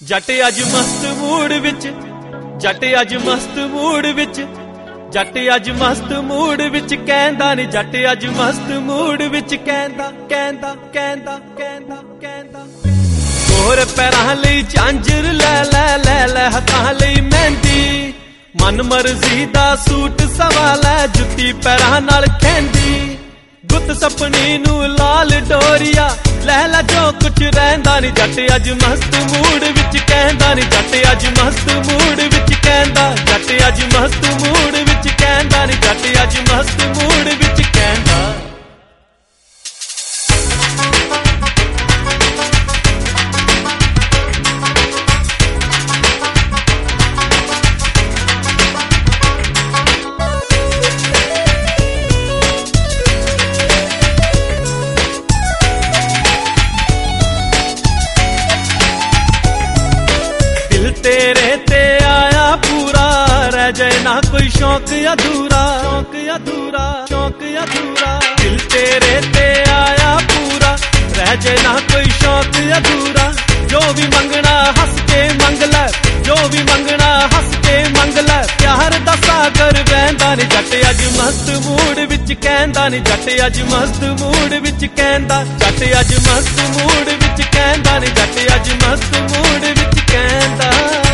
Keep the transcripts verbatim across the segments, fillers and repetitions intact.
जट अज मस्त मूड विच, जट अज मस्त मूड विच, जट अज मस्त मूड विच कहंदा नी, जट अज मस्त मूड विच कहंदा कहंदा कहंदा कहंदा कहंदा गोर पैरां लई झांजर लै लै लै लै हत्थां लई मेहंदी, मन मर्जी दा सूट सवा लै, जुत्ती पैरां नाल खैंदी, गुत सपनी नू लाल डोरिया लै लै जो कुछ रहिंदा नी, जट अज मस्त मूड विच कहंदा नी, जट अज मस्त मूड विच कहंदा, जट अज मस्त मूड विच कहंदा नी, जट अज मस्त मूड विच कहंदा। तेरे ते आया पूरा, रह जाए ना कोई शौक अधूरा, शौक अधूरा, शौक अधूरा, दिल तेरे ते आया पूरा, रह जाए ना कोई शौक अधूरा, जो भी मंगना हंस के मंग लै, जो भी मंगना हंस के मंग लै, प्यार दा सागर बहंदा नी, जट अज मस्त मूड विच कहंदा नी, जट अज मस्त मूड विच कहंदा, जट अज मस्त मूड विच कहंदा नी, जट अज मस्त मूड विच कहंदा।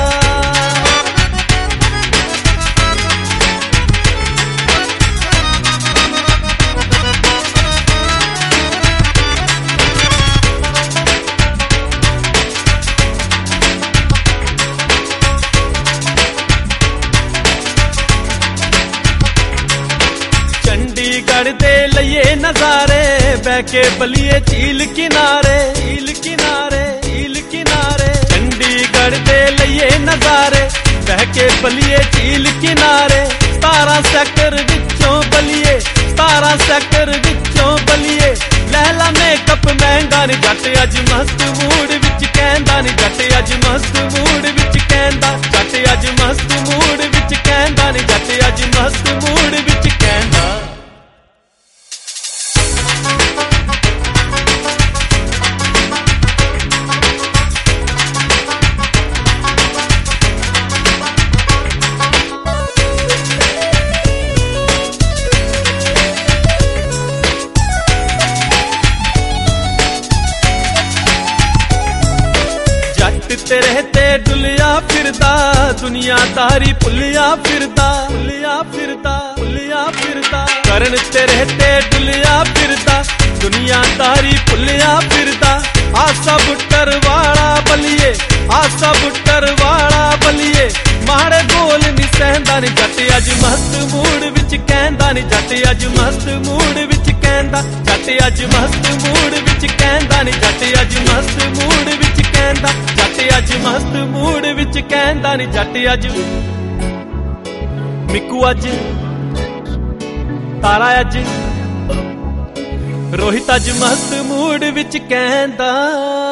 चंडीगढ़ दे लइए नजारे, बह के बलिए झील किनारे, झील किनारे, झील किनारे, चंडीगढ़ दे लइए नजारे, बह के बलिए झील किनारे, सतारा सैक्टर विचों बलिए, सतारा सैक्टर विचों बलिए, लैला मेकअप महंगा नी, जट अज मस्त मूड विच कहंदा नी, जट अज मस्त मूड विच कहंदा, जट अज मस्त मूड विच कहंदा नी, जट अज मस्त मूड विच कहंदा। तेरे ते डुलिया फिरदा, दुनियादारी भुलिया फिरदा, भुलिया फिरदा, भुलिया फिरदा, करन तेरे ते डुलिया फिरदा, दुनियादारी भुलिया फिरदा, आसा बुट्टर वाला बलिए, आसा बुट्टर वाला बलिए, माड़े बोल नी सहंदा नी, जट अज मस्त मूड विच कहंदा नी, जट अज मस्त मूड विच कहंदा, जट अज मस्त मूड विच कहंदा नी, जट अज मस्त मूड विच कहंदा, जट अज मस्त मूड विच कहंदा नी, जट अज मिकू अज तारा अज रोहित अज मस्त मूड विच कहंदा।